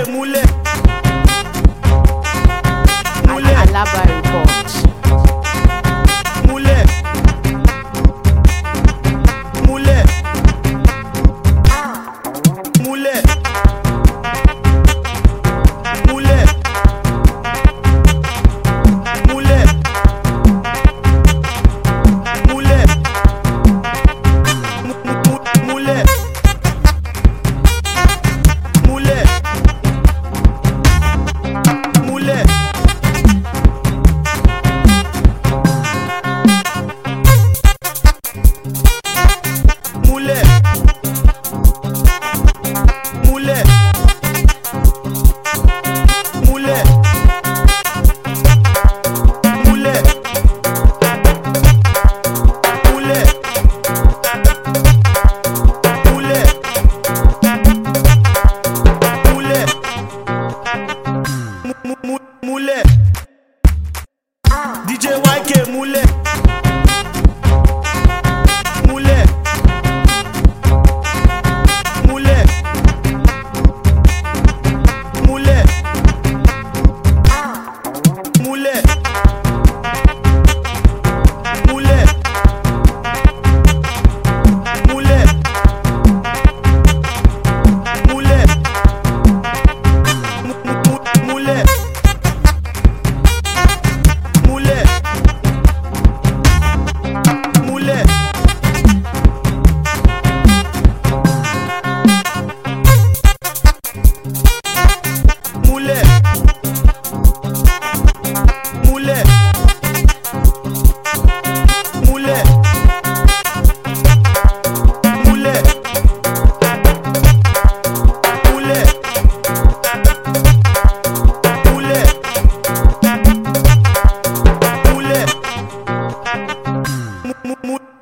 Moulé. Moulé. Alaba Report. Moulé. Moulé. Moulé. Moulé. Moulé. Moulé. Moulé. Moulé. Moulé. Moulé. Moulé. Moulé. Moulé. Moulé. Moulé. Moulé. Moulé. DJ YK Moulé. Moulé. Moulé. Moulé. Moulé. Moulé. Moulé. Moulé. Moulé. Moulé. Moulé. Moulé. Moulé. Moulé. Moulé. Moulé. Moulé. Moulé.